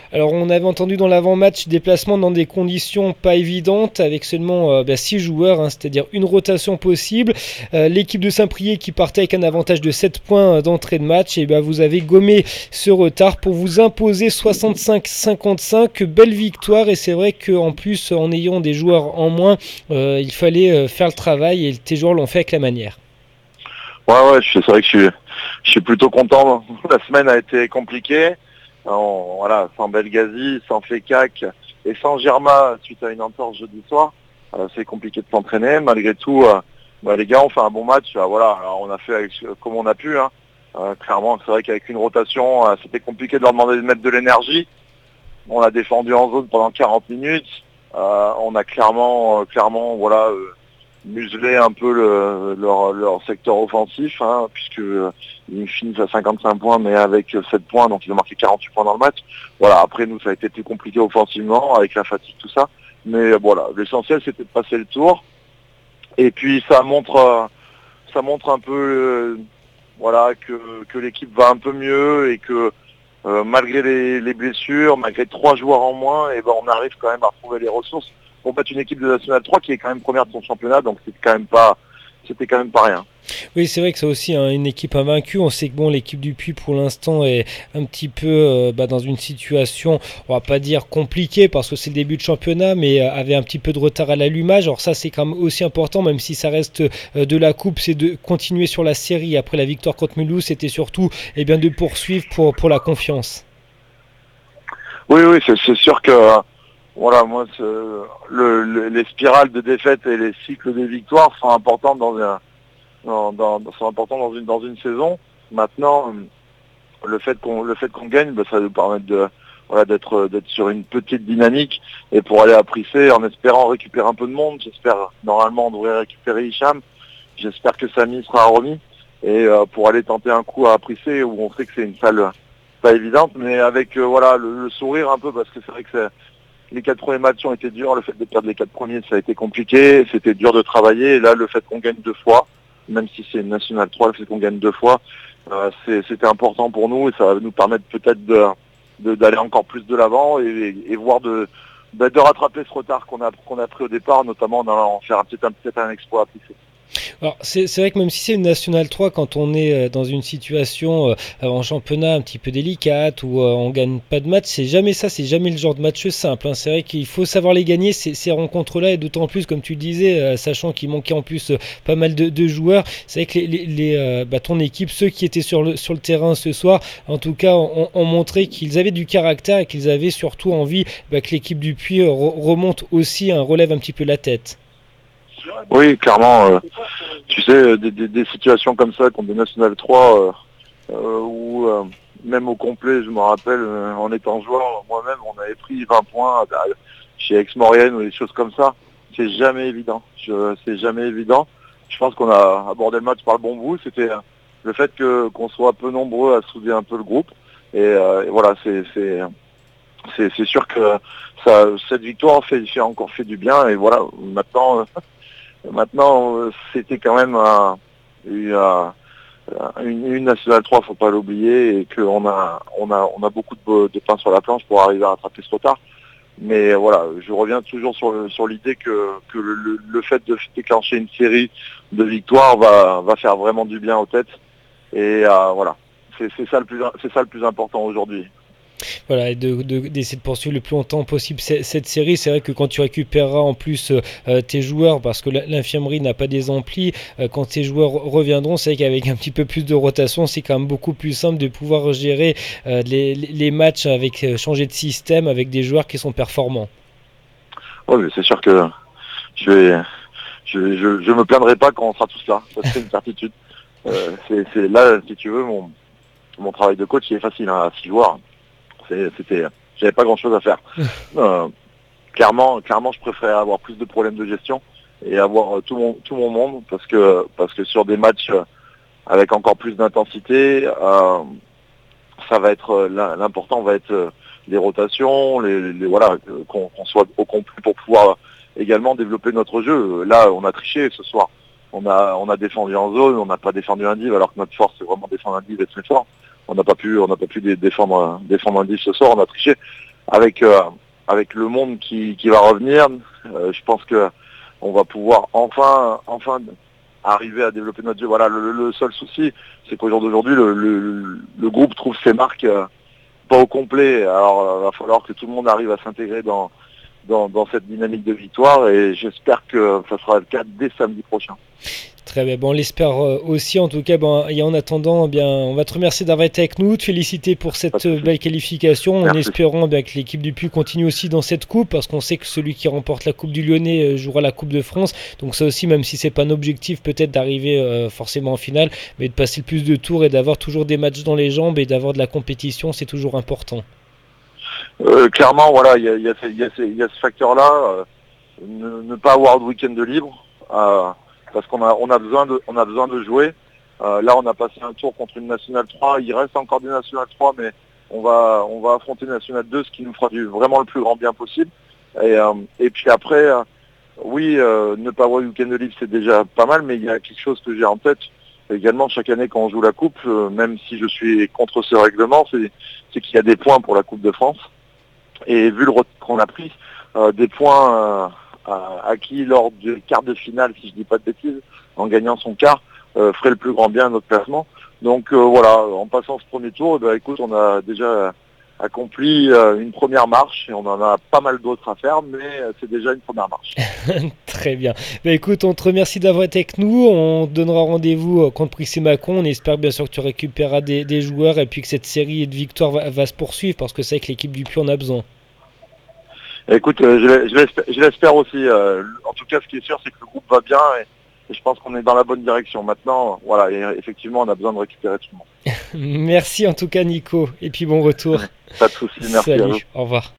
Alors on avait entendu dans l'avant-match déplacement dans des conditions pas évidentes avec seulement 6 joueurs, c'est-à-dire une rotation possible. L'équipe de Saint-Priest qui partait avec un avantage de 7 points d'entrée de match, et vous avez gommé ce retard pour vous imposer 65-55. Belle victoire, et c'est vrai qu'en plus en ayant des joueurs en moins, il fallait faire le travail et tes joueurs l'ont fait avec la manière. Ouais, c'est vrai que je suis plutôt content. La semaine a été compliquée. Sans Belgazi, sans Fekak et sans Germa suite à une entorse jeudi soir. C'est compliqué de s'entraîner. Malgré tout, les gars ont fait un bon match. Alors on a fait comme on a pu. Clairement, c'est vrai qu'avec une rotation, c'était compliqué de leur demander de mettre de l'énergie. On a défendu en zone pendant 40 minutes. On a clairement museler un peu leur secteur offensif, puisque ils finissent à 55 points, mais avec 7 points, donc ils ont marqué 48 points dans le match. Voilà, après nous, ça a été plus compliqué offensivement, avec la fatigue, tout ça. Mais voilà, l'essentiel, c'était de passer le tour. Et puis ça montre un peu que l'équipe va un peu mieux et que malgré les blessures, malgré 3 joueurs en moins, on arrive quand même à retrouver les ressources pour battre une équipe de National 3 qui est quand même première de son championnat, donc c'était quand même pas rien. Oui, c'est vrai que c'est aussi une équipe invaincue. On sait que l'équipe du Puy pour l'instant est un petit peu dans une situation, on va pas dire compliquée parce que c'est le début de championnat, mais avait un petit peu de retard à l'allumage. Alors ça, c'est quand même aussi important, même si ça reste de la coupe, c'est de continuer sur la série après la victoire contre Mulhouse. C'était surtout de poursuivre pour la confiance. Oui, c'est sûr que moi, les spirales de défaites et les cycles de victoires sont importants dans une saison. Maintenant, le fait qu'on gagne, ça va nous permettre d'être sur une petite dynamique et pour aller à Prissé en espérant récupérer un peu de monde. J'espère normalement on devrait récupérer Hicham. J'espère que Samy sera remis et pour aller tenter un coup à Prissé où on sait que c'est une salle pas évidente, mais avec le sourire un peu parce que c'est vrai que les 4 premiers matchs ont été durs. Le fait de perdre les 4 premiers, ça a été compliqué. C'était dur de travailler. Et là, le fait qu'on gagne 2 fois, même si c'est une National 3, le fait qu'on gagne 2 fois, c'était important pour nous et ça va nous permettre peut-être d'aller encore plus de l'avant et voir de rattraper ce retard qu'on a pris au départ, notamment en allant faire peut-être un exploit à Prissé. Alors c'est vrai que même si c'est une National 3, quand on est dans une situation en championnat un petit peu délicate où on gagne pas de match, c'est jamais le genre de match simple. C'est vrai qu'il faut savoir les gagner ces rencontres-là, et d'autant plus, comme tu le disais, sachant qu'il manquait en plus pas mal de joueurs. C'est vrai que ton équipe, ceux qui étaient sur le terrain ce soir, en tout cas, ont montré qu'ils avaient du caractère et qu'ils avaient surtout envie que l'équipe du Puy remonte aussi, relève un petit peu la tête. Oui, clairement, tu sais, des situations comme ça contre des National 3 où même au complet, je me rappelle, en étant joueur, moi-même, on avait pris 20 points chez Aix-Maurienne ou des choses comme ça. C'est jamais évident. C'est jamais évident. Je pense qu'on a abordé le match par le bon bout. C'était le fait qu'on soit peu nombreux à souder un peu le groupe. Et voilà, c'est sûr que cette victoire a encore fait du bien. Et voilà, Maintenant, c'était quand même une Nationale 3, faut pas l'oublier, et qu'on a beaucoup de pain sur la planche pour arriver à rattraper ce retard. Mais voilà, je reviens toujours sur l'idée que le fait de déclencher une série de victoires va faire vraiment du bien aux têtes. Et voilà, c'est ça le plus important aujourd'hui. Voilà, et d'essayer de poursuivre le plus longtemps possible cette série. C'est vrai que quand tu récupéreras en plus tes joueurs, parce que l'infirmerie n'a pas des amplis, quand tes joueurs reviendront, c'est vrai qu'avec un petit peu plus de rotation, c'est quand même beaucoup plus simple de pouvoir gérer les matchs avec changer de système avec des joueurs qui sont performants. Oui, mais c'est sûr que je me plaindrai pas quand on sera tous là, ça c'est une certitude. C'est là, si tu veux, mon travail de coach il est facile, à 6 joueurs. J'avais pas grand chose à faire. Clairement, je préférais avoir plus de problèmes de gestion et avoir tout mon monde parce que sur des matchs avec encore plus d'intensité, ça va être l'important va être les rotations, qu'on soit au complet pour pouvoir également développer notre jeu. Là, on a triché ce soir. On a défendu en zone, on n'a pas défendu un div alors que notre force c'est vraiment défendre un div et très fort. On n'a pas pu défendre un div ce soir, on a triché. avec le monde qui va revenir, je pense que on va pouvoir enfin arriver à développer notre jeu. Voilà, le seul souci, c'est qu'au jour d'aujourd'hui, le groupe trouve ses marques pas au complet. Alors, il va falloir que tout le monde arrive à s'intégrer dans cette dynamique de victoire et j'espère que ça sera le cas dès samedi prochain. Très bien, bon, on l'espère aussi. En tout cas, bon, et en attendant, bien, on va te remercier d'avoir été avec nous, te féliciter pour cette belle qualification, en espérant bien, que l'équipe du Puy continue aussi dans cette coupe, parce qu'on sait que celui qui remporte la Coupe du Lyonnais jouera la Coupe de France. Donc ça aussi, même si c'est pas un objectif peut-être d'arriver forcément en finale, mais de passer le plus de tours et d'avoir toujours des matchs dans les jambes et d'avoir de la compétition, c'est toujours important. Clairement, voilà, il y a ce facteur-là, ne pas avoir de week-end de libre. Parce qu'on a besoin de jouer. Là, on a passé un tour contre une Nationale 3. Il reste encore des Nationales 3, mais on va affronter une Nationale 2, ce qui nous fera vraiment le plus grand bien possible. Et puis après, oui, ne pas avoir le week-end de libre, c'est déjà pas mal, mais il y a quelque chose que j'ai en tête également chaque année quand on joue la Coupe, même si je suis contre ce règlement, c'est qu'il y a des points pour la Coupe de France. Et vu le retard qu'on a pris, des points acquis lors du quart de finale, si je dis pas de bêtises, en gagnant son quart, ferait le plus grand bien à notre classement. Donc voilà, en passant ce premier tour, écoute, on a déjà accompli une première marche et on en a pas mal d'autres à faire, mais c'est déjà une première marche. Très bien. Écoute, on te remercie d'avoir été avec nous. On te donnera rendez-vous contre Prissé-Macon. On espère bien sûr que tu récupéreras des joueurs et puis que cette série de victoires va se poursuivre parce que c'est vrai que l'équipe du Puy en a besoin. Écoute, je l'espère aussi. En tout cas, ce qui est sûr, c'est que le groupe va bien et je pense qu'on est dans la bonne direction. Maintenant, voilà, et effectivement, on a besoin de récupérer tout le monde. Merci en tout cas, Nico. Et puis bon retour. Pas de soucis, merci. Salut, à vous. au revoir.